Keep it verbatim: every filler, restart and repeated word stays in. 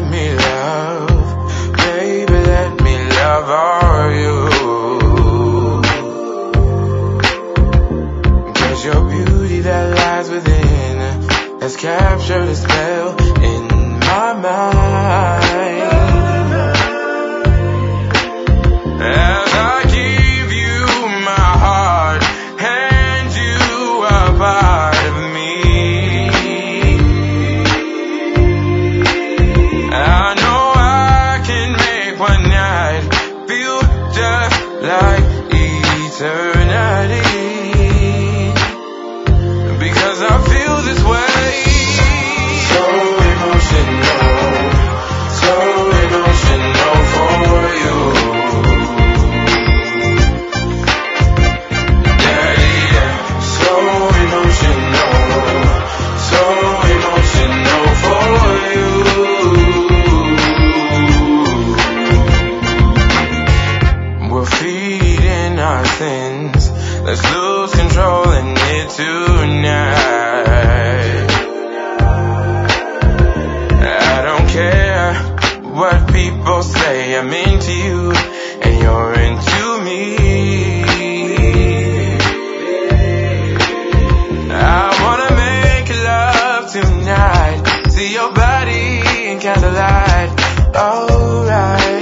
let me love, baby, let me love all you. Cause your beauty that lies within has captured a spell in my mind. As I give you my heart, hand you a part of me, I know I can make one night feel just like eternity, because I feel this way. So emotional, so emotional for you. Let's lose control in it tonight. I don't care what people say, I'm into you and you're into me. I wanna make love tonight, see your body in candlelight. Alright.